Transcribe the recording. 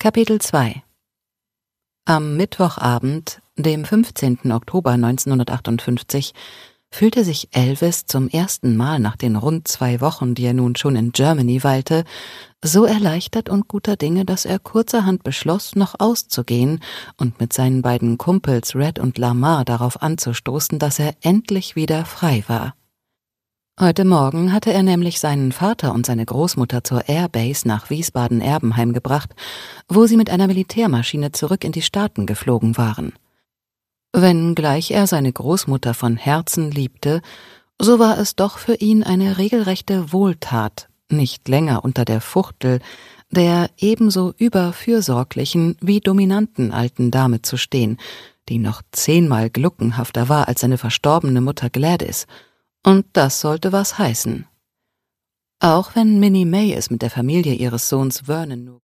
Kapitel 2 Am Mittwochabend, dem 15. Oktober 1958, fühlte sich Elvis zum ersten Mal nach den rund 2 Wochen, die er nun schon in Germany weilte, so erleichtert und guter Dinge, dass er kurzerhand beschloss, noch auszugehen und mit seinen beiden Kumpels Red und Lamar darauf anzustoßen, dass er endlich wieder frei war. Heute Morgen hatte er nämlich seinen Vater und seine Großmutter zur Airbase nach Wiesbaden-Erbenheim gebracht, wo sie mit einer Militärmaschine zurück in die Staaten geflogen waren. Wenngleich er seine Großmutter von Herzen liebte, so war es doch für ihn eine regelrechte Wohltat, nicht länger unter der Fuchtel der ebenso überfürsorglichen wie dominanten alten Dame zu stehen, die noch 10-mal gluckenhafter war als seine verstorbene Mutter Gladys. Und das sollte was heißen. Auch wenn Minnie May es mit der Familie ihres Sohns Vernon nur